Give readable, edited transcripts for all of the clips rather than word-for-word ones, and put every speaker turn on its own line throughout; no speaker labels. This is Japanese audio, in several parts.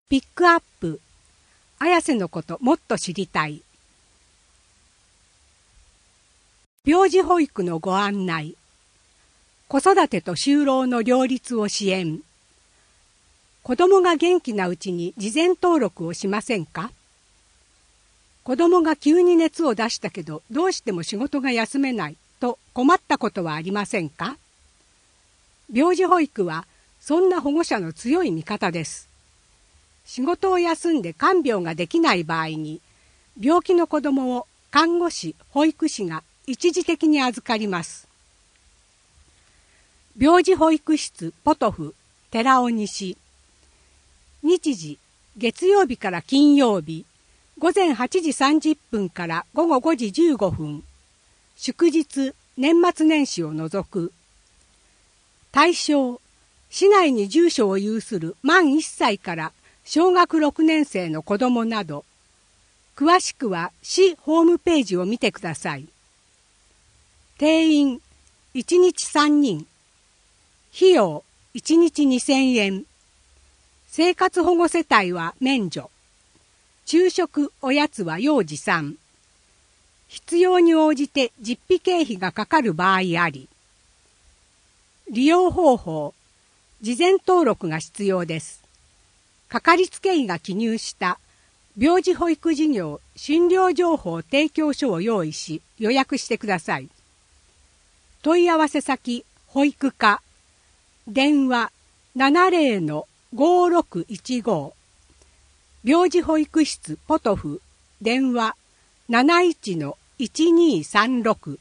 ピックアップ綾瀬のこともっと知りたい。病児保育のご案内。子育てと就労の両立を支援。子供が元気なうちに事前登録をしませんか？子供が急に熱を出したけどどうしても仕事が休めないと困ったことはありませんか？病児保育はそんな保護者の強い味方です。仕事を休んで看病ができない場合に、病気の子どもを看護師、保育士が一時的に預かります。病児保育室ポトフ寺尾西。日時、月曜日から金曜日、午前8時30分から午後5時15分。祝日、年末年始を除く。対象、市内に住所を有する満1歳から小学6年生の子どもなど、詳しくは市ホームページを見てください。定員1日3人、費用1日2000円、生活保護世帯は免除、昼食おやつは要持参、必要に応じて実費経費がかかる場合あり、利用方法、事前登録が必要です。かかりつけ医が記入した病児保育事業診療情報提供書を用意し予約してください。問い合わせ先保育課、電話 70-5615、病児保育室ポトフ、電話 71-1236。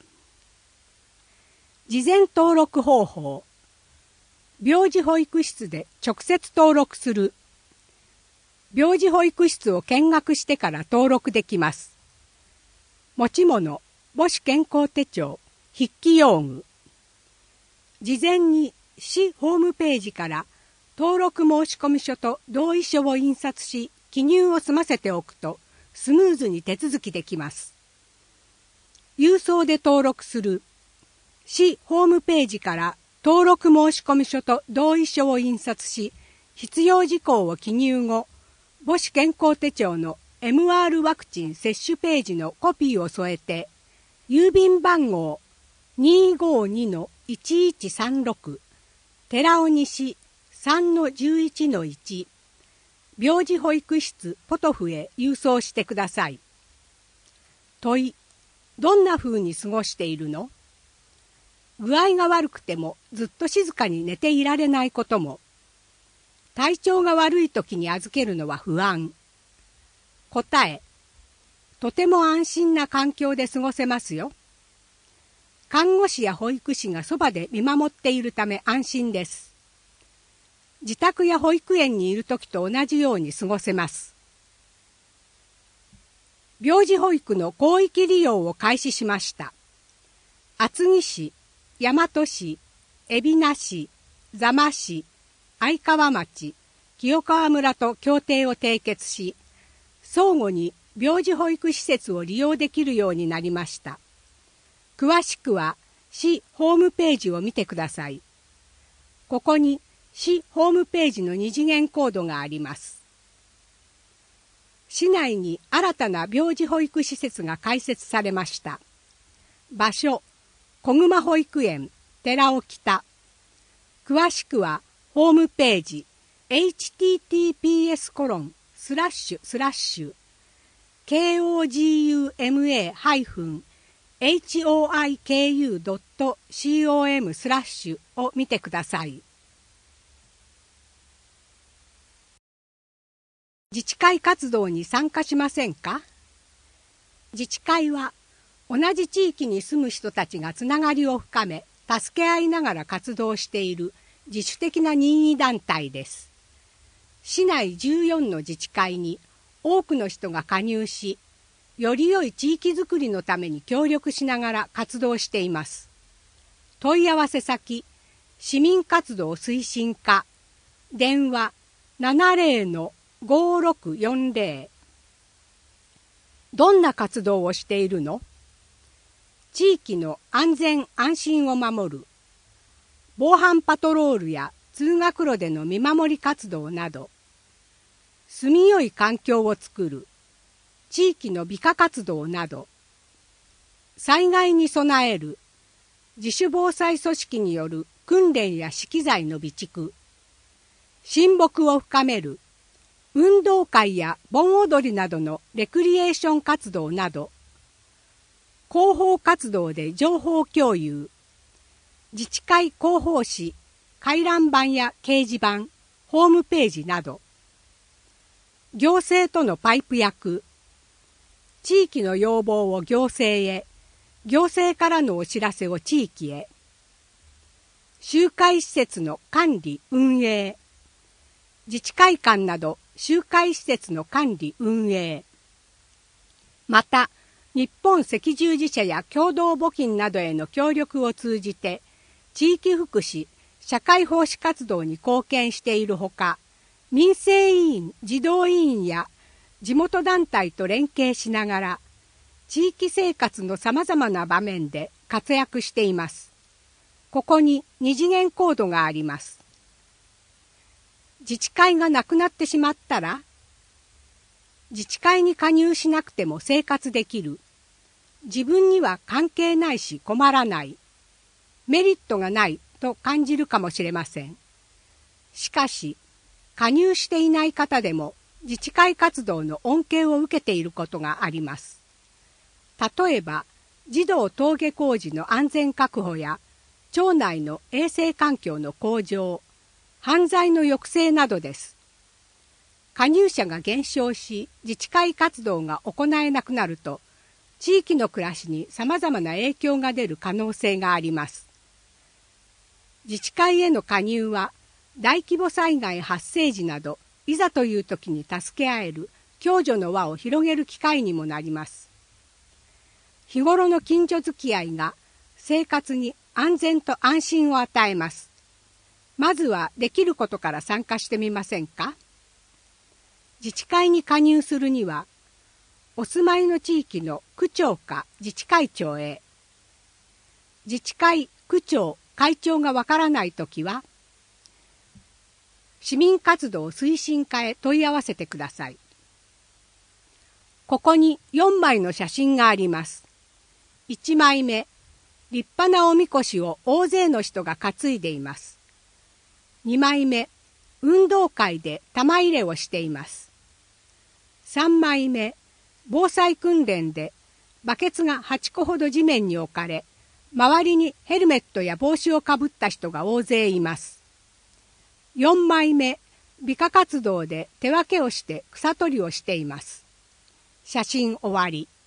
事前登録方法、病児保育室で直接登録する。病児保育室を見学してから登録できます。持ち物、母子健康手帳、筆記用具。事前に市ホームページから登録申込書と同意書を印刷し、記入を済ませておくとスムーズに手続きできます。郵送で登録する。市ホームページから登録申込書と同意書を印刷し、必要事項を記入後、母子健康手帳の MR ワクチン接種ページのコピーを添えて、郵便番号 252-1136 寺尾西 3-11-1 病児保育室ポトフへ郵送してください。問い、どんな風に過ごしているの？具合が悪くてもずっと静かに寝ていられないことも。体調が悪い時に預けるのは不安。答え、とても安心な環境で過ごせますよ。看護師や保育士がそばで見守っているため安心です。自宅や保育園にいる時と同じように過ごせます。病児保育の広域利用を開始しました。厚木市、大和市、海老名市、座間市、愛川町、清川村と協定を締結し、相互に病児保育施設を利用できるようになりました。詳しくは市ホームページを見てください。ここに市ホームページの二次元コードがあります。市内に新たな病児保育施設が開設されました。場所、小熊保育園、寺尾北。詳しくはホームページ https://koguma-hoiku.com/ を見てください。自治会活動に参加しませんか？自治会は同じ地域に住む人たちがつながりを深め、助け合いながら活動している自主的な任意団体です。市内14の自治会に多くの人が加入し、より良い地域づくりのために協力しながら活動しています。問い合わせ先、市民活動推進課、電話 70-5640。どんな活動をしているの？地域の安全安心を守る。防犯パトロールや通学路での見守り活動など。 住みよい環境をつくる、地域の美化活動など、災害に備える、自主防災組織による訓練や資機材の備蓄、親睦を深める、運動会や盆踊りなどのレクリエーション活動など、広報活動で情報共有、自治会広報誌、回覧板や掲示板、ホームページなど、行政とのパイプ役、地域の要望を行政へ、行政からのお知らせを地域へ、集会施設の管理運営、自治会館など集会施設の管理運営、また日本赤十字社や共同募金などへの協力を通じて地域福祉・社会奉仕活動に貢献しているほか、民生委員・児童委員や地元団体と連携しながら地域生活のさまざまな場面で活躍しています。ここに二次元コードがあります。自治会がなくなってしまったら、自治会に加入しなくても生活できる。自分には関係ないし困らない。メリットがないと感じるかもしれません。しかし、加入していない方でも自治会活動の恩恵を受けていることがあります。例えば、児童登下校時の安全確保や、町内の衛生環境の向上、犯罪の抑制などです。加入者が減少し、自治会活動が行えなくなると、地域の暮らしにさまざまな影響が出る可能性があります。自治会への加入は、大規模災害発生時など、いざという時に助け合える共助の輪を広げる機会にもなります。日頃の近所付き合いが生活に安全と安心を与えます。まずはできることから参加してみませんか？自治会に加入するには、お住まいの地域の区長か自治会長へ、自治会、区長、会長がわからないときは、市民活動推進課へ問い合わせてください。ここに4枚の写真があります。1枚目、立派なおみこしを大勢の人が担いでいます。2枚目、運動会で玉入れをしています。3枚目、防災訓練でバケツが8個ほど地面に置かれ、周りにヘルメットや帽子をかぶった人が大勢います。4枚目、美化活動で手分けをして草取りをしています。写真終わり。